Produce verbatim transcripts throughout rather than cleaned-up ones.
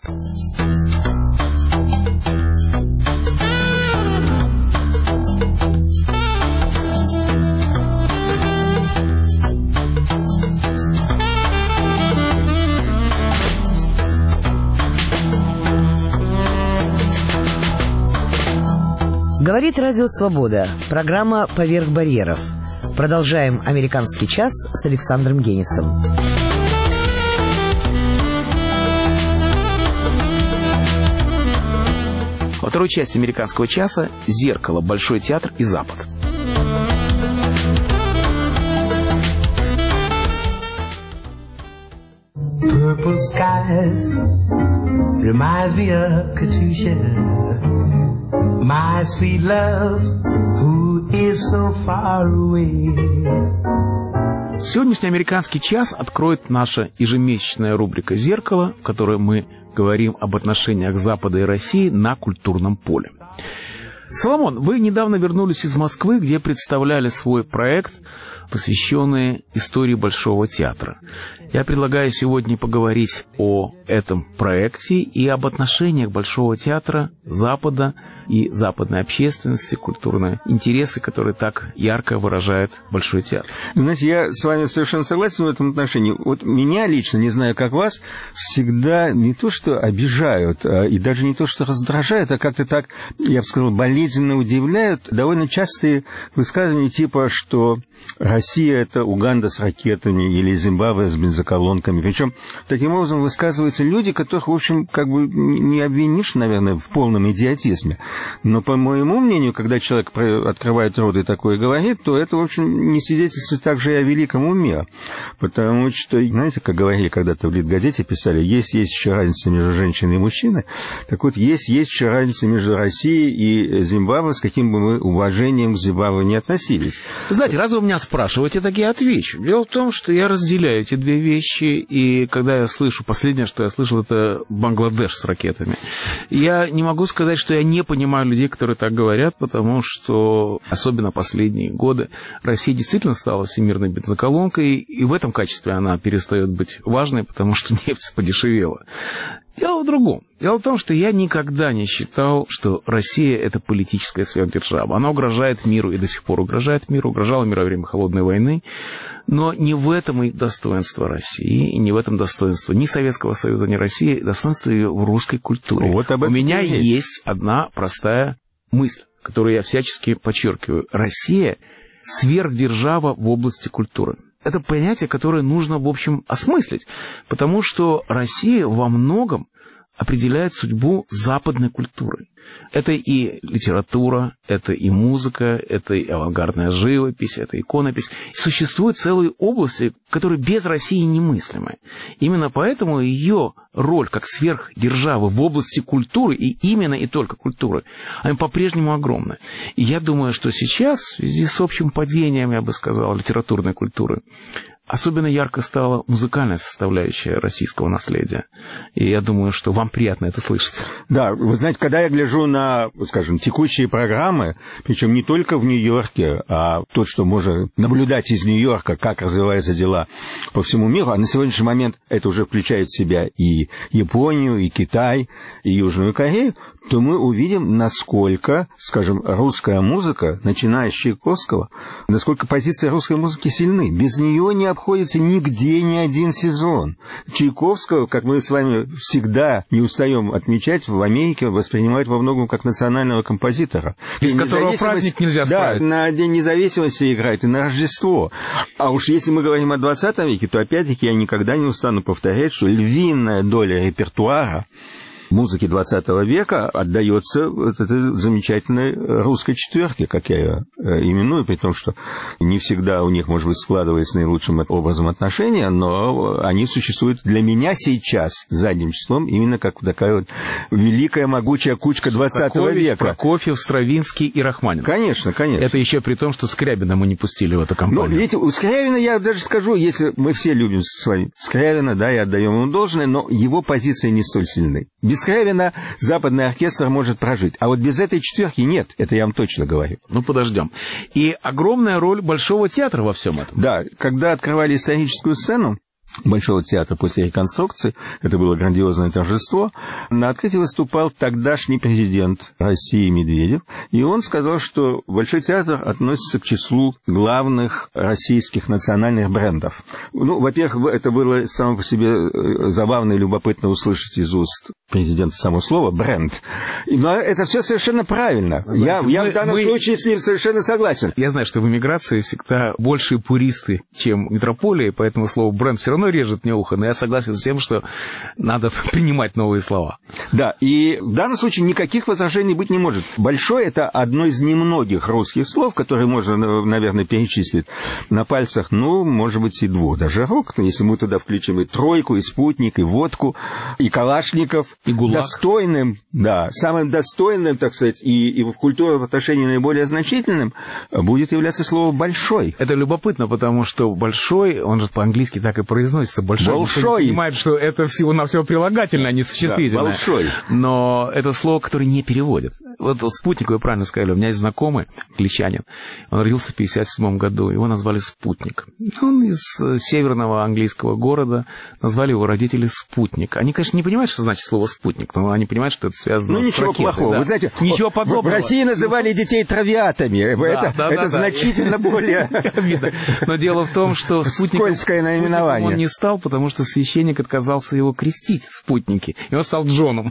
Говорит Радио Свобода. Программа «Поверх барьеров». Продолжаем «Американский час» с Александром Генисом. Во второй части «Американского часа» «Зеркало», Большой театр и Запад. Purple skies reminds me of Katusha, my sweet love, who is so far away. Сегодняшний «Американский час» откроет наша ежемесячная рубрика «Зеркало», в которой мы говорим об отношениях Запада и России на культурном поле. Соломон, вы недавно вернулись из Москвы, где представляли свой проект, посвященный истории Большого театра. Я предлагаю сегодня поговорить о этом проекте и об отношениях Большого театра, Запада и западной общественности, культурные интересы, которые так ярко выражает Большой театр. Знаете, я с вами совершенно согласен в этом отношении. Вот меня лично, не знаю, как вас, всегда не то что обижают, и даже не то что раздражают, а как-то так, я бы сказал, болезненно удивляют довольно частые высказывания типа, что Россия — это Уганда с ракетами или Зимбабве с бензоколонками. Причем таким образом высказываются люди, которых, в общем, как бы не обвинишь, наверное, в полном идиотизме. Но, по моему мнению, когда человек открывает рот и такое говорит, то это, в общем, не свидетельствует также и о великом уме. Потому что, знаете, как говорили когда-то в Литгазете, писали, есть, есть еще разница между женщиной и мужчиной. Так вот, есть, есть еще разница между Россией и Зимбабве, с каким бы мы уважением к Зимбабве не относились. Знаете, раз вы меня спрашиваете, так я отвечу. Дело в том, что я разделяю эти две вещи, и когда я слышу, последнее, что я слышал, это Бангладеш с ракетами. Я не могу сказать, что я не понимаю людей, которые так говорят, потому что, особенно последние годы, Россия действительно стала всемирной бензоколонкой, и в этом качестве она перестает быть важной, потому что нефть подешевела. Дело в другом. Дело в том, что я никогда не считал, что Россия — это политическая сверхдержава. Она угрожает миру и до сих пор угрожает миру, угрожала миру во время Холодной войны. Но не в этом и достоинство России, и не в этом достоинство ни Советского Союза, ни России, достоинство ее в русской культуре. Вот У меня есть. есть одна простая мысль, которую я всячески подчеркиваю. Россия — сверхдержава в области культуры. Это понятие, которое нужно, в общем, осмыслить, потому что Россия во многом определяет судьбу западной культуры. Это и литература, это и музыка, это и авангардная живопись, это иконопись. Существуют целые области, которые без России немыслимы. Именно поэтому ее роль как сверхдержавы в области культуры, и именно и только культуры, она по-прежнему огромна. И я думаю, что сейчас, в связи с общим падением, я бы сказал, литературной культуры, особенно ярко стала музыкальная составляющая российского наследия. И я думаю, что вам приятно это слышать. Да, вы знаете, когда я гляжу на, скажем, текущие программы, причем не только в Нью-Йорке, а то, что можно наблюдать из Нью-Йорка, как развиваются дела по всему миру, а на сегодняшний момент это уже включает в себя и Японию, и Китай, и Южную Корею, то мы увидим, насколько, скажем, русская музыка, начиная с Чайковского, насколько позиции русской музыки сильны. Без нее не обходится нигде ни один сезон. Чайковского, как мы с вами всегда не устаем отмечать, в Америке воспринимают во многом как национального композитора. Без которого праздник нельзя справить. Да, на День независимости играет и на Рождество. А уж если мы говорим о двадцатом веке, то опять-таки я никогда не устану повторять, что львиная доля репертуара музыки двадцатого века отдается вот этой замечательной русской четверке, как я ее именую, при том, что не всегда у них, может быть, складывается наилучшим образом отношения, но они существуют для меня сейчас задним числом именно как такая вот великая могучая кучка двадцатого века. Прокофьев, Стравинский и Рахманинов. Конечно, конечно. Это еще при том, что Скрябина мы не пустили в эту компанию. Ну, видите, у Скрябина, я даже скажу, если мы все любим с вами Скрябина, да, и отдаем ему должное, но его позиции не столь сильны. Без Скрябина западный оркестр может прожить. А вот без этой четверки нет. Это я вам точно говорю. Ну, подождем. И огромная роль Большого театра во всем этом. Да. Когда открывали историческую сцену Большого театра после реконструкции, это было грандиозное торжество, на открытии выступал тогдашний президент России Медведев, и он сказал, что Большой театр относится к числу главных российских национальных брендов. Ну, во-первых, это было само по себе забавно и любопытно услышать из уст президента само слово «бренд». Но это все совершенно правильно. Знаете, я, мы, я в данном мы... случае с ним совершенно согласен. Я знаю, что в эмиграции всегда большие пуристы, чем метрополии, поэтому слово «бренд» все равно режет мне ухо, но я согласен с тем, что надо принимать новые слова. Да, и в данном случае никаких возражений быть не может. «Большой» — это одно из немногих русских слов, которые можно, наверное, перечислить на пальцах, ну, может быть, и двух даже рук, если мы туда включим и тройку, и спутник, и водку, и калашников. И ГУЛАГ. Достойным, да, самым достойным, так сказать, и, и в культуре в отношении наиболее значительным будет являться слово «большой». Это любопытно, потому что «большой», он же по-английски так и произносится, «большой». Большой. Никто не понимает, что это всего-навсего прилагательное, а не существительное. Да, большой. Но это слово, которое не переводят. Вот «спутник», вы правильно сказали, у меня есть знакомый, англичанин, он родился в пятьдесят седьмом году, его назвали «Спутник». Он из северного английского города, назвали его родители «Спутник». Они, конечно, не понимают, что значит слово «спутник», но они понимают, что это связано ну, с ничего ракетой. Плохого. Да. Вы знаете, ничего подобного. В России называли детей травиатами. Да, это да, это да, значительно да. более... Но дело в том, что спутником, скользкое наименование. Он не стал, потому что священник отказался его крестить в спутнике, и он стал Джоном.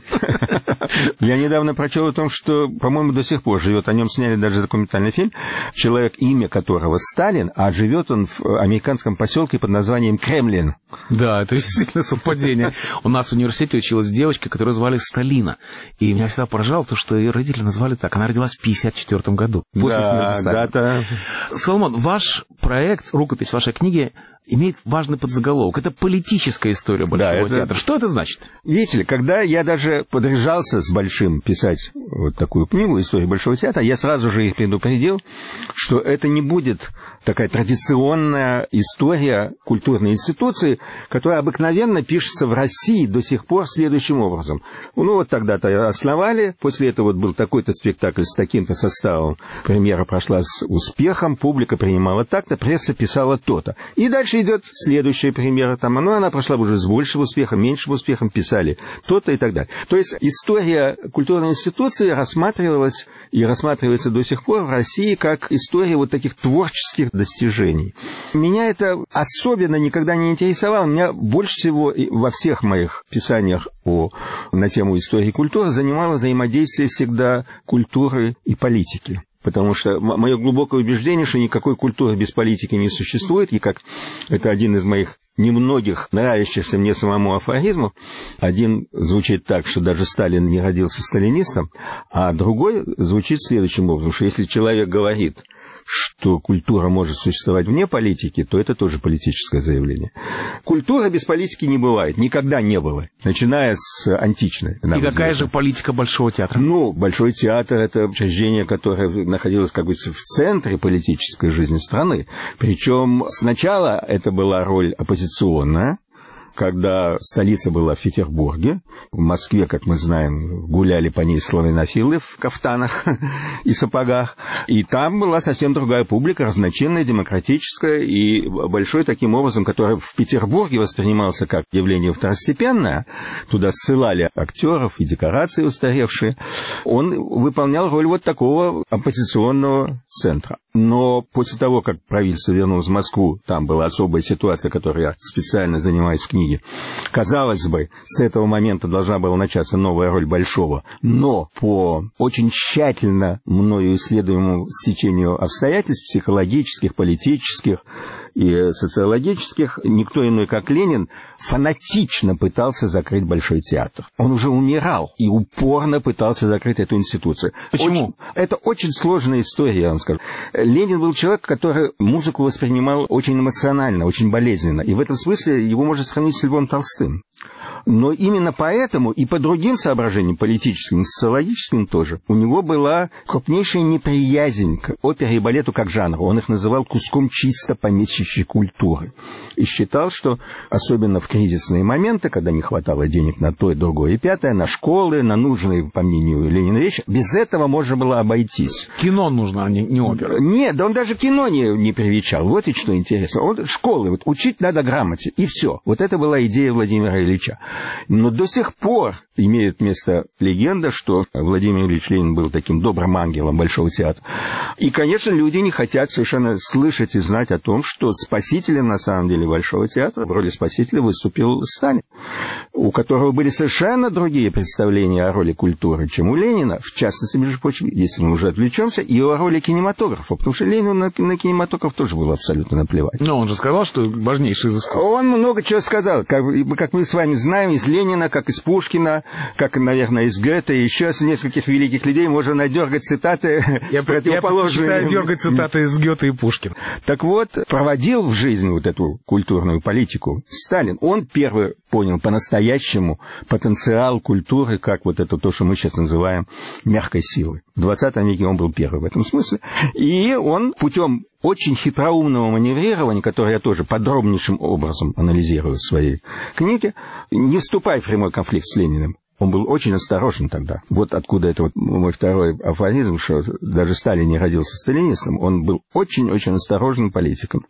Я недавно прочел о том, что, по-моему, до сих пор живет, о нем сняли даже документальный фильм, человек, имя которого Сталин, а живет он в американском поселке под названием Кремлин. Да, это действительно совпадение. У нас в университете училась девочка, которую звали Сталина. И меня всегда поражало то, что ее родители назвали так. Она родилась в пятьдесят четвёртом году, после да, смерти Сталина. Дата... Соломон, ваш проект, рукопись вашей книги, имеет важный подзаголовок. Это политическая история Большого да, это... театра. Что это значит? Видите ли, когда я даже подряжался с Большим писать вот такую книгу «История Большого театра», я сразу же их предупредил, что это не будет такая традиционная история культурной институции, которая обыкновенно пишется в России до сих пор следующим образом. Ну, вот тогда-то основали, после этого вот был такой-то спектакль с таким-то составом, премьера прошла с успехом, публика принимала так-то, пресса писала то-то. И дальше идет следующая премьера, там, ну, она прошла уже с большим успехом, меньшим успехом, писали то-то и так далее. То есть история культурной институции рассматривалась и рассматривается до сих пор в России как история вот таких творческих достижений. Меня это особенно никогда не интересовало. Меня больше всего во всех моих писаниях о, на тему истории культуры занимало взаимодействие всегда культуры и политики. Потому что мое глубокое убеждение, что никакой культуры без политики не существует, и как это один из моих немногих нравящихся мне самому афоризмов, один звучит так, что даже Сталин не родился сталинистом, а другой звучит следующим образом, что если человек говорит, что культура может существовать вне политики, то это тоже политическое заявление. Культура без политики не бывает, никогда не было, начиная с античной. И какая известно. Же политика Большого театра? Ну, Большой театр — это учреждение, которое находилось как бы в центре политической жизни страны. Причем сначала это была роль оппозиционная, когда столица была в Петербурге. В Москве, как мы знаем, гуляли по ней славянофилы в кафтанах и сапогах. И там была совсем другая публика, разночинная, демократическая, и Большой таким образом, который в Петербурге воспринимался как явление второстепенное, туда ссылали актеров и декорации устаревшие, он выполнял роль вот такого оппозиционного центра. Но после того, как правительство вернулось в Москву, там была особая ситуация, которой я специально занимаюсь в книге. Казалось бы, с этого момента должна была начаться новая роль Большого, но по очень тщательно мною исследуемому стечению обстоятельств психологических, политических и социологических, никто иной, как Ленин, фанатично пытался закрыть Большой театр. Он уже умирал и упорно пытался закрыть эту институцию. Почему? Очень, это очень сложная история, я вам скажу. Ленин был человек, который музыку воспринимал очень эмоционально, очень болезненно. И в этом смысле его можно сравнить с Львом Толстым. Но именно поэтому и по другим соображениям, политическим и социологическим тоже, у него была крупнейшая неприязнь к опере и балету как жанру. Он их называл куском чисто помещичьей культуры. И считал, что особенно в кризисные моменты, когда не хватало денег на то и другое и пятое, на школы, на нужные, по мнению Ленина, вещи, без этого можно было обойтись. Кино нужно, а не, не опера. Нет, да он даже кино не, не привечал. Вот и что интересно. Он, школы, вот, учить надо грамоте, и все. Вот это была идея Владимира Ильича. Но до сих пор имеет место легенда, что Владимир Ильич Ленин был таким добрым ангелом Большого театра. И, конечно, люди не хотят совершенно слышать и знать о том, что спасителем, на самом деле, Большого театра в роли спасителя выступил Сталин, у которого были совершенно другие представления о роли культуры, чем у Ленина, в частности, между прочим, если мы уже отвлечемся, и о роли кинематографа, потому что Ленину на, на кинематограф тоже было абсолютно наплевать. Но он же сказал, что важнейший из искусств. Он много чего сказал, как, как мы с вами знаем, из Ленина, как из Пушкина, как, наверное, из Гёте, и еще с нескольких великих людей можно надергать цитаты я, с противоположными. Я предпочитаю дергать цитаты из Гёте и Пушкина. Так вот, проводил в жизнь вот эту культурную политику Сталин. Он первый понял по-настоящему потенциал культуры, как вот это то, что мы сейчас называем мягкой силой. В двадцатом веке он был первый в этом смысле. И он путем очень хитроумного маневрирования, которое я тоже подробнейшим образом анализирую в своей книге, не вступая в прямой конфликт с Лениным. Он был очень осторожен тогда. Вот откуда это вот мой второй афоризм, что даже Сталин не родился сталинистом. Он был очень-очень осторожным политиком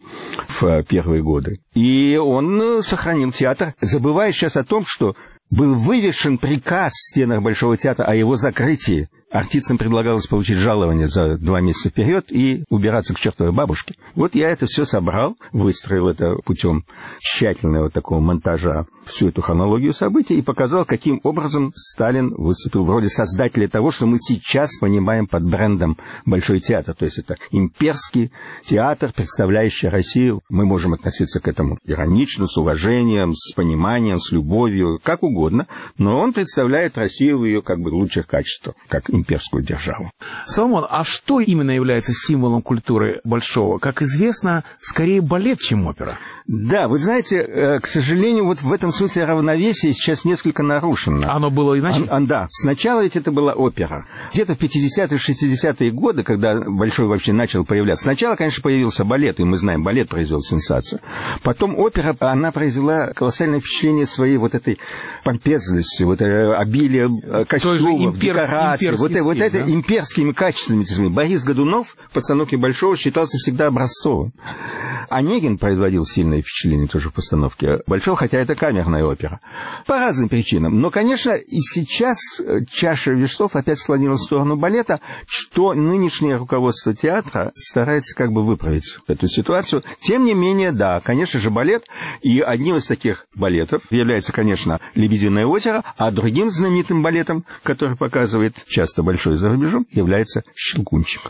в первые годы. И он сохранил театр, забывая сейчас о том, что был вывешен приказ в стенах Большого театра о его закрытии. Артистам предлагалось получить жалование за два месяца вперед и убираться к чертовой бабушке. Вот я это все собрал, выстроил это путем тщательного такого монтажа, всю эту хронологию событий, и показал, каким образом Сталин выступил в роли создателя того, что мы сейчас понимаем под брендом Большой театр. То есть это имперский театр, представляющий Россию. Мы можем относиться к этому иронично, с уважением, с пониманием, с любовью, как угодно, но он представляет Россию в ее как бы лучших качествах, как имперскую державу. Соломон, а что именно является символом культуры Большого? Как известно, скорее балет, чем опера. Да, вы знаете, к сожалению, вот в этом смысле равновесие сейчас несколько нарушено. Оно было иначе? А, а, да, сначала ведь это была опера. Где-то в пятидесятые, шестидесятые годы, когда Большой вообще начал появляться, сначала, конечно, появился балет, и мы знаем, балет произвел сенсацию. Потом опера, она произвела колоссальное впечатление своей вот этой помпезностью, вот это обилие костюмов, декораций, вот, стиль, вот это да? Имперскими качествами. Борис Годунов в постановке Большого считался всегда образцовым. Онегин производил сильное впечатление тоже в постановке Большого, хотя это камерная опера. По разным причинам. Но, конечно, и сейчас чаша весов опять склонилась в сторону балета, что нынешнее руководство театра старается как бы выправить эту ситуацию. Тем не менее, да, конечно же, балет. И одним из таких балетов является, конечно, «Лебединое озеро», а другим знаменитым балетом, который показывает часто Большой за рубежом, является «Щелкунчик».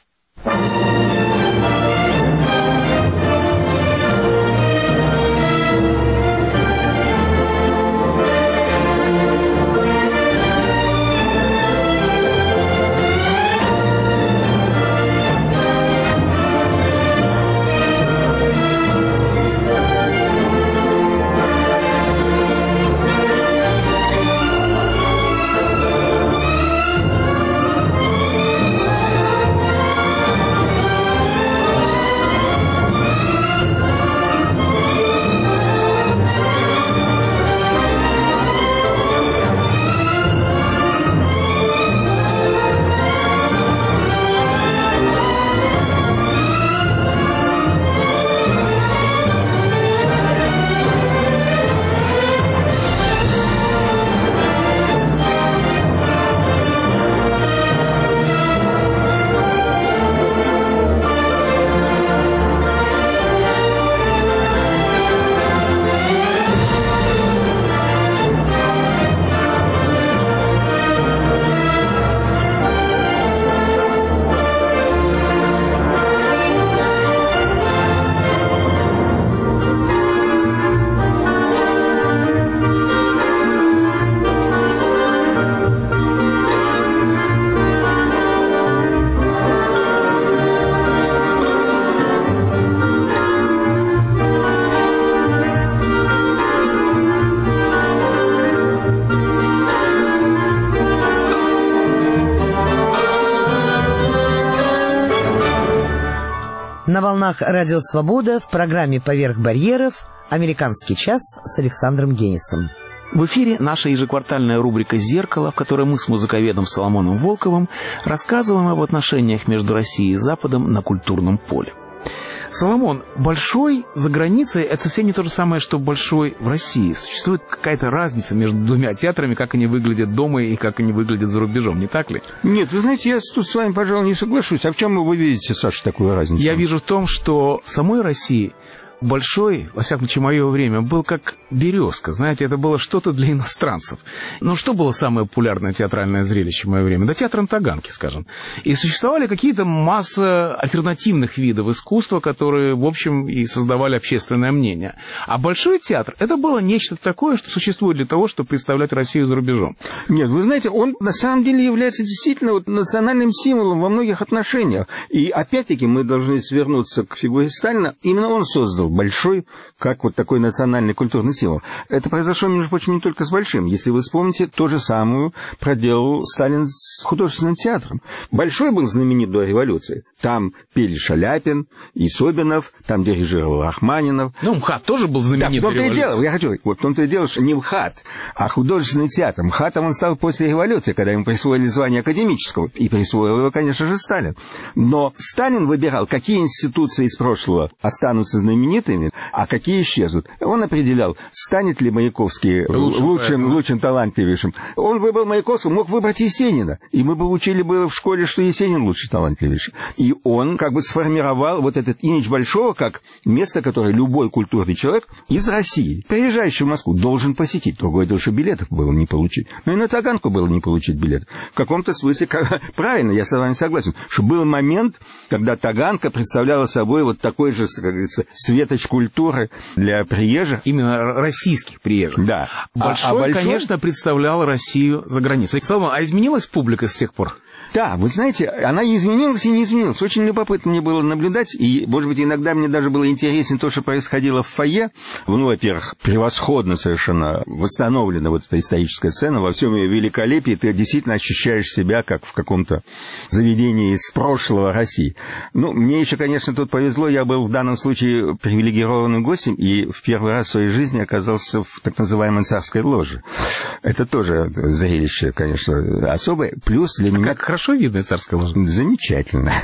На волнах Радио Свобода в программе «Поверх барьеров» «Американский час» с Александром Генисом. В эфире наша ежеквартальная рубрика «Зеркало», в которой мы с музыковедом Соломоном Волковым рассказываем об отношениях между Россией и Западом на культурном поле. Соломон, большой за границей – это совсем не то же самое, что большой в России. Существует какая-то разница между двумя театрами, как они выглядят дома и как они выглядят за рубежом, не так ли? Нет, вы знаете, я тут с вами, пожалуй, не соглашусь. А в чем вы видите, Саша, такую разницу? Я вижу в том, что в самой России большой, во всяком случае, мое время, был как березка. Знаете, это было что-то для иностранцев. Но что было самое популярное театральное зрелище в мое время? Да театр на Таганке, скажем. И существовали какие-то масса альтернативных видов искусства, которые, в общем, и создавали общественное мнение. А большой театр, это было нечто такое, что существует для того, чтобы представлять Россию за рубежом. Нет, вы знаете, он на самом деле является действительно вот национальным символом во многих отношениях. И опять-таки мы должны свернуться к фигуре Сталина. Именно он создал большой, как вот такой национальный культурный символ. Это произошло, между прочим, не только с большим. Если вы вспомните, то же самое проделал Сталин с художественным театром. Большой был знаменит до революции. Там пели Шаляпин и Собинов, там дирижировал Рахманинов. Ну, МХАТ тоже был знаменит да, до революции. Да, в том-то и дело, я хочу, вот в том-то и дело, что не МХАТ, а художественный театр. МХАТом он стал после революции, когда ему присвоили звание академического. И присвоил его, конечно же, Сталин. Но Сталин выбирал, какие институции из прошлого останутся знаменитыми, а какие исчезнут. Он определял, станет ли Маяковский лучшим, лучшим, лучшим талантливейшим. Он выбрал Маяковского, мог выбрать Есенина. И мы бы учили бы в школе, что Есенин лучший талантливейший. И он как бы сформировал вот этот имидж большого, как место, которое любой культурный человек из России, приезжающий в Москву, должен посетить. Другое дело, что билетов было не получить. Но и на Таганку было не получить билет. В каком-то смысле, как... правильно, я с вами согласен, что был момент, когда Таганка представляла собой вот такой же, как говорится, светоч культуры для приезжих. Именно российских приезжих. Да. Большой, а, а большой, конечно, представлял Россию за границей. Соломон, а изменилась публика с тех пор? Да, вы знаете, она изменилась и не изменилась. Очень любопытно мне было наблюдать, и, может быть, иногда мне даже было интересно то, что происходило в фойе. Ну, во-первых, превосходно совершенно восстановлена вот эта историческая сцена, во всем ее великолепии ты действительно ощущаешь себя как в каком-то заведении из прошлого России. Ну, мне еще, конечно, тут повезло, я был в данном случае привилегированным гостем, и в первый раз в своей жизни оказался в так называемой царской ложе. Это тоже зрелище, конечно, особое. Плюс для меня... Хорошо видно из царской ложи. Замечательно.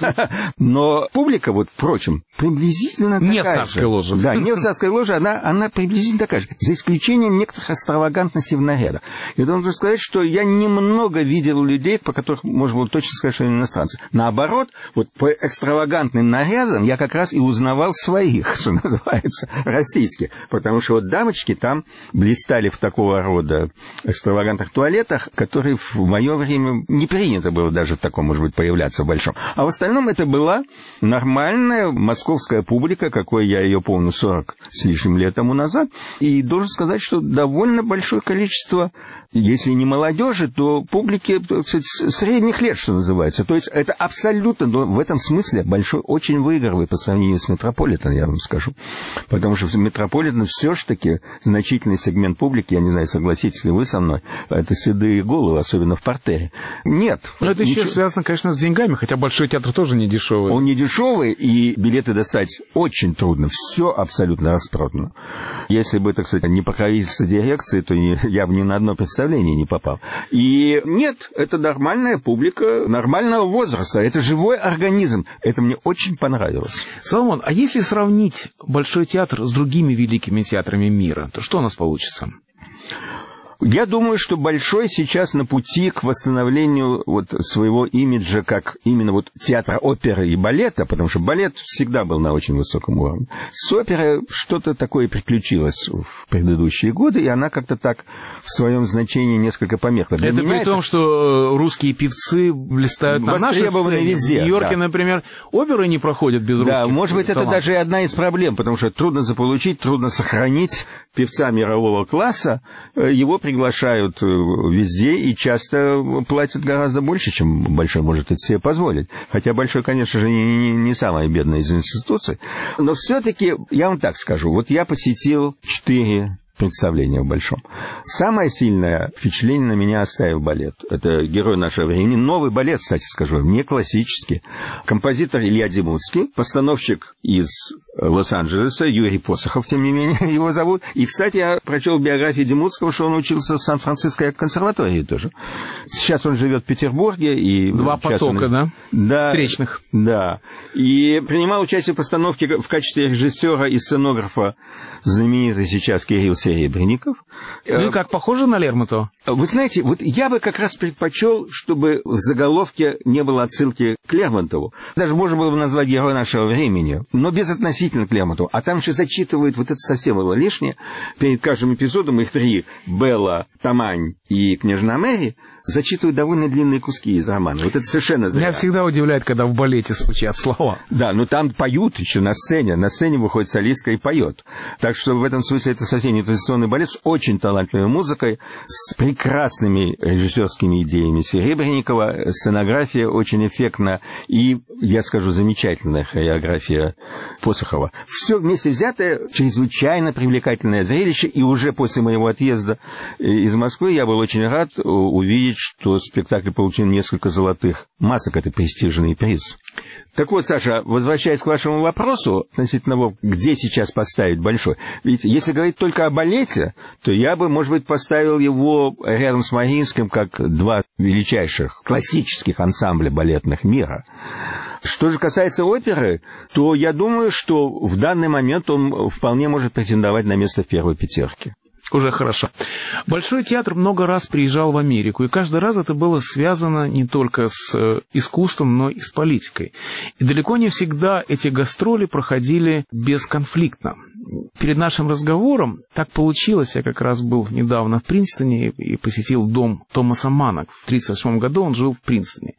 Но публика, вот, впрочем, приблизительно такая же. Нет царской ложи. Да, нет царской ложи, она, она приблизительно такая же. За исключением некоторых экстравагантностей в нарядах. Я должен сказать, что я немного видел людей, по которым можно было точно сказать, что они иностранцы. Наоборот, вот по экстравагантным нарядам я как раз и узнавал своих, что называется, российских. Потому что вот дамочки там блистали в такого рода экстравагантных туалетах, которые в мое время не принято было даже в таком, может быть, появляться в большом. А в остальном это была нормальная московская публика, какой я ее помню сорок с лишним лет тому назад. И должен сказать, что довольно большое количество, если не молодежи, то публики, так сказать, средних лет, что называется. То есть это абсолютно, но в этом смысле большой, очень выигрывает по сравнению с Метрополитеном, я вам скажу. Потому что в Метрополитене все-таки значительный сегмент публики, я не знаю, согласитесь ли вы со мной, это седые головы, особенно в партере. Нет. Но это еще связано, конечно, с деньгами, хотя Большой театр тоже не дешевый. Он не дешевый, и билеты достать очень трудно. Все абсолютно распродано. Если бы, так сказать, не покровительство дирекции, то я бы ни на одно представление не попал. И нет, это нормальная публика нормального возраста. Это живой организм. Это мне очень понравилось. Соломон, а если сравнить Большой театр с другими великими театрами мира, то что у нас получится? Я думаю, что Большой сейчас на пути к восстановлению вот своего имиджа как именно вот театра оперы и балета, потому что балет всегда был на очень высоком уровне. С оперой что-то такое приключилось в предыдущие годы, и она как-то так в своем значении несколько померкла. Для это при это... том, что русские певцы блистают на нашей сцене. Везде, в Нью-Йорке, да. Например, оперы не проходят без русских. Да, может быть, талантов. Это даже и одна из проблем, потому что трудно заполучить, трудно сохранить певца мирового класса. Его приглашают везде и часто платят гораздо больше, чем Большой может это себе позволить. Хотя Большой, конечно же, не, не, не самая бедная из институций. Но все-таки, я вам так скажу, вот я посетил четыре представления в большом. Самое сильное впечатление на меня оставил балет. Это герой нашего времени. Новый балет, кстати скажу, не классический. Композитор Илья Демуцкий, постановщик из Лос-Анджелеса, Юрий Посохов, тем не менее, его зовут. И, кстати, я прочел биографию Демуцкого, что он учился в Сан-Франциской консерватории тоже. Сейчас он живет в Петербурге. И Два потока, он... да? Да. Встречных. Да. И принимал участие в постановке в качестве режиссера и сценографа знаменитый сейчас Кирилл Серебренников. Ну и как, похоже на Лермонтова? Вы знаете, вот я бы как раз предпочел, чтобы в заголовке не было отсылки к Лермонтову. Даже можно было бы назвать героя нашего времени, но без относительно к Лермонтову. А там еще зачитывают, вот это совсем было лишнее. Перед каждым эпизодом их три, Белла, Тамань и княжна Мэри, зачитывают довольно длинные куски из романа. Вот это совершенно зря. Меня всегда удивляет, когда в балете звучат слова. Да, но там поют еще на сцене. На сцене выходит солистка и поет. Так что в этом смысле это совсем не традиционный балет с очень талантливой музыкой, с прекрасными режиссерскими идеями Серебренникова. Сценография очень эффектна и, я скажу, замечательная хореография Посохова. Все вместе взятое чрезвычайно привлекательное зрелище. И уже после моего отъезда из Москвы я был очень рад увидеть, что спектакль получил несколько золотых масок. Это престижный приз. Так вот, Саша, возвращаясь к вашему вопросу относительно того, где сейчас поставить большой. Ведь если говорить только о балете, то я бы, может быть, поставил его рядом с Мариинским как два величайших классических ансамбля балетных мира. Что же касается оперы, то я думаю, что в данный момент он вполне может претендовать на место в первой пятерке. Уже хорошо. Большой театр много раз приезжал в Америку, и каждый раз это было связано не только с искусством, но и с политикой. И далеко не всегда эти гастроли проходили бесконфликтно. Перед нашим разговором так получилось, я как раз был недавно в Принстоне и посетил дом Томаса Манна. В тысяча девятьсот тридцать восьмом году он жил в Принстоне.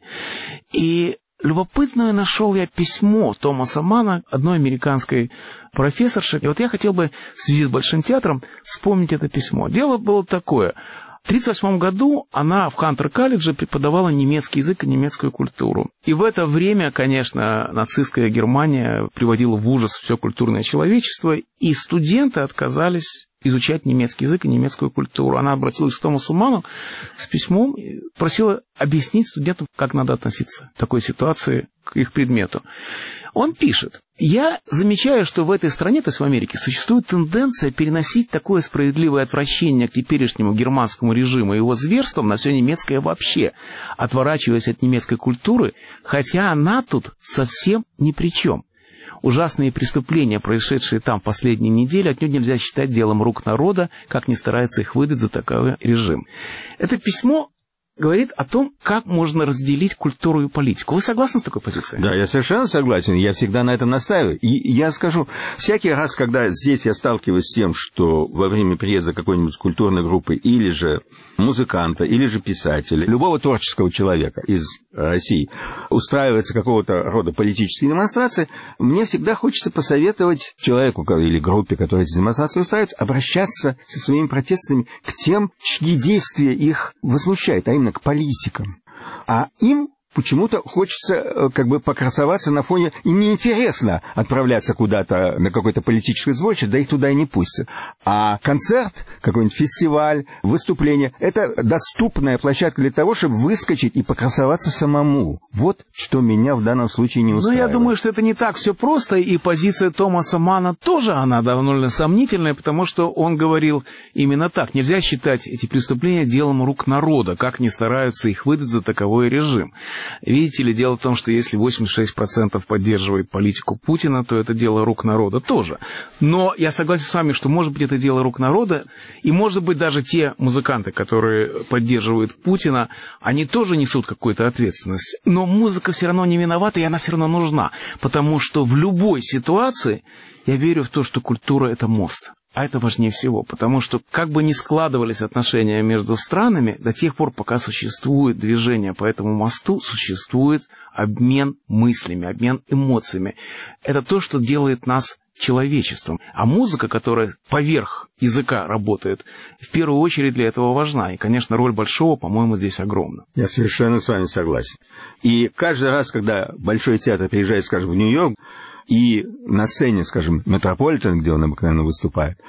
И любопытное нашел я письмо Томаса Манна, одной американской профессорши. И вот я хотел бы в связи с Большим театром вспомнить это письмо. Дело было такое. В тысяча девятьсот тридцать восьмом году она в Хантер-колледже преподавала немецкий язык и немецкую культуру. И в это время, конечно, нацистская Германия приводила в ужас все культурное человечество, и студенты отказались изучать немецкий язык и немецкую культуру. Она обратилась к Томасу Манну с письмом и просила объяснить студентам, как надо относиться в такой ситуации к их предмету. Он пишет: «Я замечаю, что в этой стране, то есть в Америке, существует тенденция переносить такое справедливое отвращение к теперешнему германскому режиму и его зверствам на все немецкое вообще, отворачиваясь от немецкой культуры, хотя она тут совсем ни при чем. Ужасные преступления, происшедшие там в последние недели, отнюдь нельзя считать делом рук народа, как ни старается их выдать за такой режим». Это письмо говорит о том, как можно разделить культуру и политику. Вы согласны с такой позицией? Да, я совершенно согласен. Я всегда на этом настаиваю. И я скажу, всякий раз, когда здесь я сталкиваюсь с тем, что во время приезда какой-нибудь культурной группы или же музыканта, или же писателя, любого творческого человека из России устраивается какого-то рода политические демонстрации, мне всегда хочется посоветовать человеку или группе, которая эти демонстрации устраивает, обращаться со своими протестами к тем, чьи действия их возмущают, а именно к политикам. А им почему-то хочется как бы покрасоваться на фоне, им неинтересно отправляться куда-то на какое-то политическое сборище, да их туда и не пустят. А концерт, какой-нибудь фестиваль, выступление — это доступная площадка для того, чтобы выскочить и покрасоваться самому. Вот что меня в данном случае не устраивает. Ну, я думаю, что это не так все просто, и позиция Томаса Манна тоже, она довольно сомнительная, потому что он говорил именно так. Нельзя считать эти преступления делом рук народа, как ни стараются их выдать за таковой режим. Видите ли, дело в том, что если восемьдесят шесть процентов поддерживает политику Путина, то это дело рук народа тоже. Но я согласен с вами, что, может быть, это дело рук народа, и, может быть, даже те музыканты, которые поддерживают Путина, они тоже несут какую-то ответственность. Но музыка все равно не виновата, и она все равно нужна, потому что в любой ситуации я верю в то, что культура — это мост. А это важнее всего, потому что как бы ни складывались отношения между странами, до тех пор, пока существует движение по этому мосту, существует обмен мыслями, обмен эмоциями. Это то, что делает нас человечеством. А музыка, которая поверх языка работает, в первую очередь для этого важна. И, конечно, роль Большого, по-моему, здесь огромна. Я совершенно с вами согласен. И каждый раз, когда Большой театр приезжает, скажем, в Нью-Йорк, и на сцене, скажем, Метрополитен, где он обыкновенно выступает,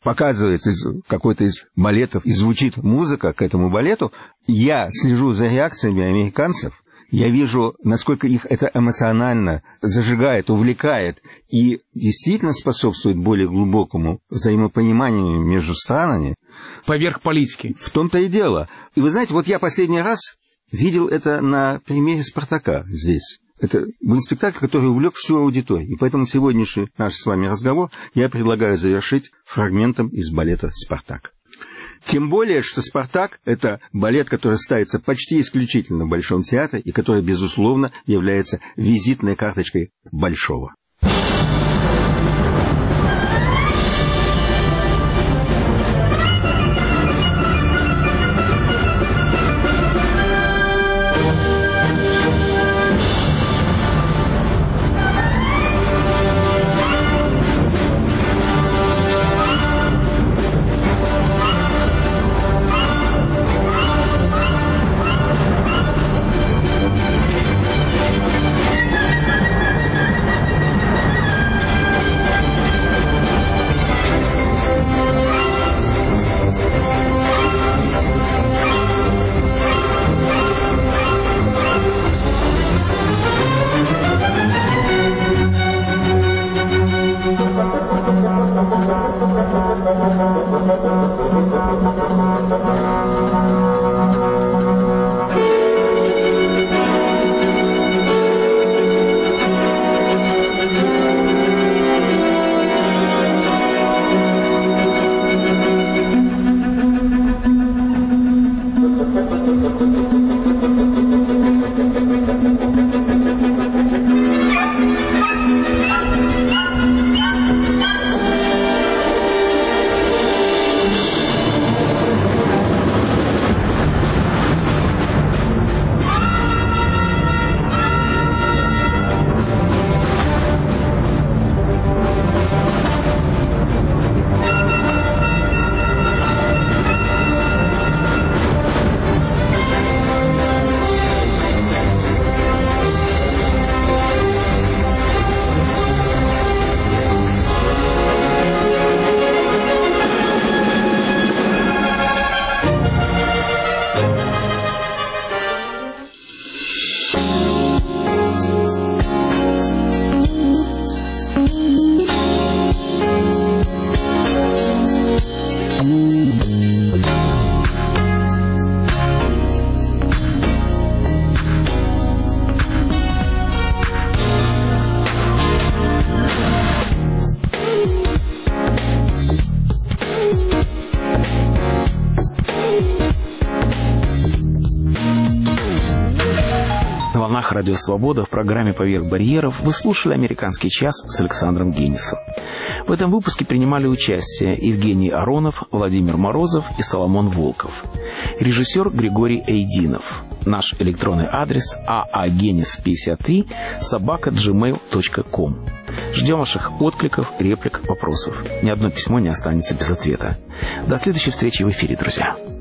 показывается из какой-то из балетов и звучит музыка к этому балету, я слежу за реакциями американцев, я вижу, насколько их это эмоционально зажигает, увлекает и действительно способствует более глубокому взаимопониманию между странами. Поверх политики. В том-то и дело. И вы знаете, вот я последний раз видел это на примере «Спартака» здесь. Это был спектакль, который увлек всю аудиторию. И поэтому сегодняшний наш с вами разговор я предлагаю завершить фрагментом из балета «Спартак». Тем более, что «Спартак» — это балет, который ставится почти исключительно в Большом театре и который, безусловно, является визитной карточкой Большого. Радио «Свобода» в программе «Поверх барьеров» вы слушали «Американский час» с Александром Генисом. В этом выпуске принимали участие Евгений Аронов, Владимир Морозов и Соломон Волков. Режиссер Григорий Эйдинов. Наш электронный адрес aagenis пятьдесят три собака джимейл точка ком. Ждем ваших откликов, реплик, вопросов. Ни одно письмо не останется без ответа. До следующей встречи в эфире, друзья.